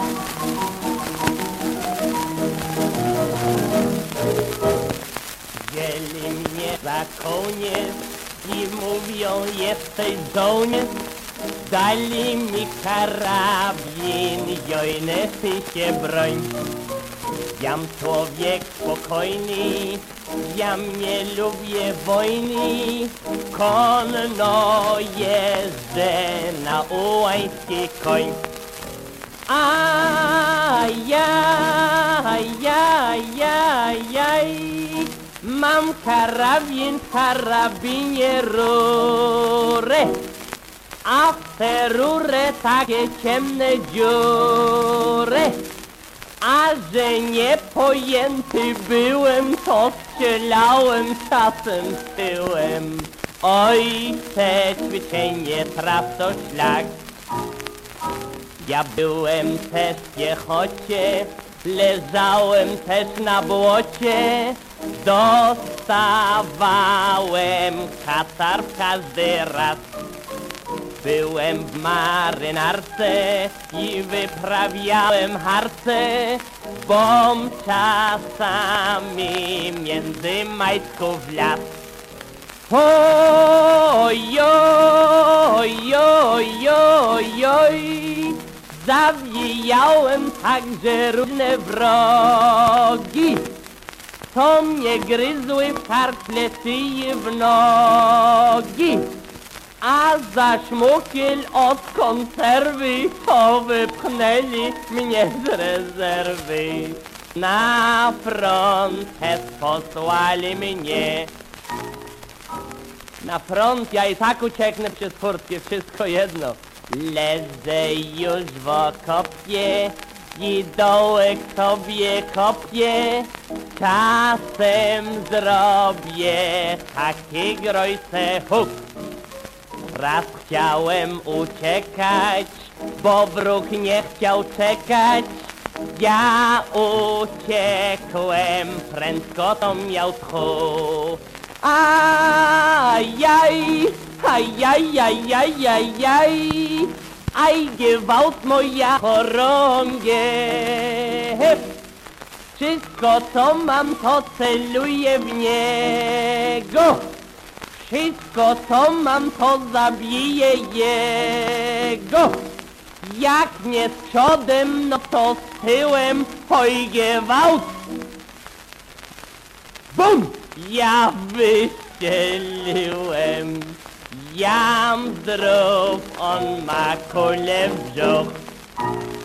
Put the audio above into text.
Wzięli mnie za koniec i mówią, jesteś żołnierz. Dali mi karabin, jojne ty się broń. Jam człowiek spokojny, jam nie lubię wojny. Konno jeżdżę na ułański koń. Ajajajajajaj, mam karabin w karabinie rurę, a w te rurę takie ciemne dziury. A że niepojęty byłem, to strzelałem czasem tyłem. Oj, te ćwiczenie traf to szlak. Ja byłem też w piechocie, leżałem też na błocie. Dostawałem katar w każdy raz. Byłem w marynarce i wyprawiałem harce, bom czasami między majtków las. Oj, zawijałem także różne wrogi, co mnie gryzły w kartlety i w nogi. A za szmukiel od konserwy to wypchnęli mnie z rezerwy. Na front posłali mnie. Na front ja i tak ucieknę przez furtkę, wszystko jedno. Leżę już w okopie i dołek sobie kopię. Czasem zrobię taki grojce huk. Raz chciałem uciekać, bo wróg nie chciał czekać. Ja uciekłem, prędko to miał tchu. Aj, gewalt moja chorągiew. Wszystko co mam, to celuję w niego. Wszystko co mam, to zabiję jego. Jak nie z przodem, no to z tyłem. Oj, gewalt. Bum! Ja wystrzeliłem. Jam zdrów, on ma kulę w brzuch.